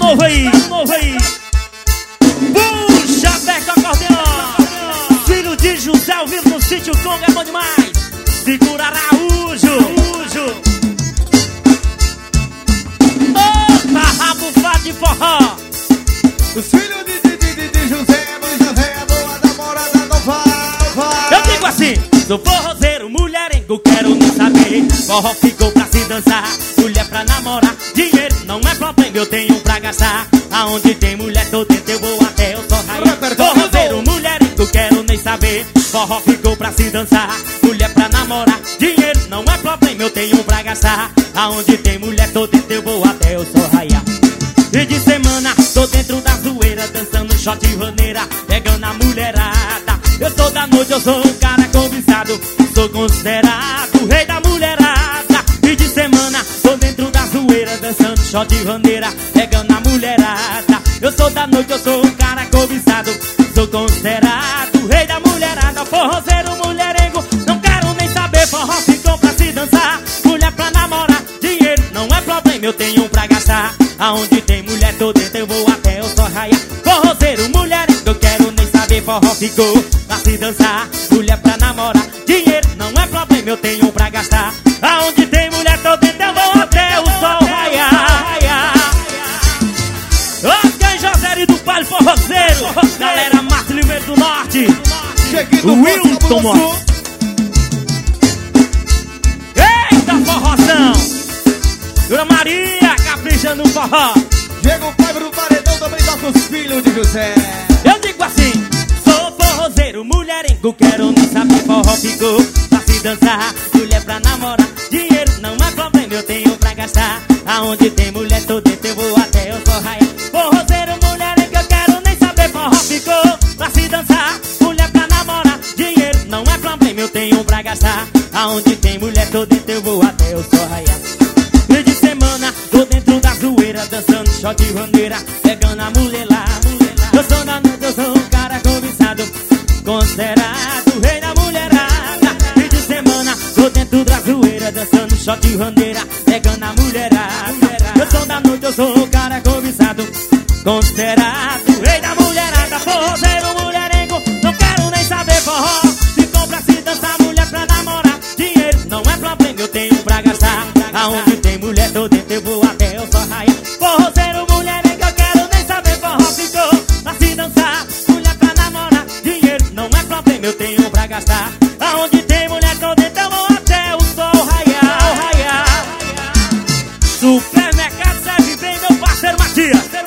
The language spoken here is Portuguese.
novo aí. Puxa, pega o acordeão. Filho de José, ao vivo no sítio Conga, é bom demais. Segura Araújo. Opa, rabufado de forró. Os filhos de José, boa namorada não vai. Eu digo assim, sou forrozeiro, mulherengo, quero nem saber. Forró ficou pra se dançar, mulher pra namorar. Dinheiro não é problema, eu tenho pra gastar. Aonde tem mulher, tô dentro, eu vou até eu só raiar. Forrozeiro, mulherengo, quero nem saber. Forró ficou pra se dançar, mulher pra namorar. Dinheiro não é problema, eu tenho pra gastar. Aonde tem mulher, tô dentro, eu vou até eu só raiar. E de semana, tô dentro da zoeira, dançando shot e vaneira, pegando a mulherada. Eu sou da noite, eu sou um cara cobiçado, sou considerado o rei da mulherada. E de semana, tô dentro da zoeira, dançando shot e vaneira, pegando a mulherada. Eu sou da noite, eu sou um cara cobiçado, sou considerado o rei da mulherada. Forrozeiro, mulherengo, não quero nem saber. Forró ficou pra se dançar, mulher pra namorar. Dinheiro não é problema, eu tenho pra gastar. Aonde tem mulher, tô dentro, eu vou até eu só raiar. Forrozeiro, mulherengo, eu quero nem saber. Forró ficou pra se dançar, mulher pra namorar. Dinheiro não é problema, eu tenho pra gastar. Aonde tem mulher, tô dentro, eu vou até o sol raiar. Oscar e José do Palio Forrozeiro, galera Márcio Limeiro do Norte, o Wilton Moço. Eita, forrozão! Dona Maria, caprichando no forró. Chega o pai do paredão, também toca os filhos de José. Eu digo assim, sou forrozeiro, mulherengo, quero nem saber. Forró ficou pra se dançar, mulher pra namorar. Dinheiro não é problema, eu tenho pra gastar. Aonde tem mulher, tô dentro, eu vou até eu só raiar. Forrozeiro, mulherengo, eu quero nem saber. Forró ficou pra se dançar, mulher pra namorar. Dinheiro não é problema, eu tenho pra gastar. Aonde tem mulher, tô dentro, eu vou até eu só raiar. E de semana, tô dentro da zoeira, dançando shot e bandeira, pegando a mulher lá. Eu sou da noite, eu sou um cara cobiçado, considerado o rei da mulherada. E de semana, tô dentro da zoeira, dançando shot e bandeira, pegando a mulherada. Eu sou da noite, eu sou um cara cobiçado, considerado o rei da mulherada. Forrozeiro, mulherengo, não quero nem saber. Forró ficou pra se dançar, mulher pra namorar. Dinheiro não é problema, eu tenho pra gastar. Aonde tem mulher, tô dentro, eu vou até eu só raiar. Forrozeiro, mulherengo, eu quero nem saber. Forró ficou pra se dançar, mulher pra namorar. Dinheiro não é problema, eu tenho pra gastar. Aonde tem mulher, tô dentro, eu vou até o sol raiar. Supermercado serve bem, meu parceiro Matias.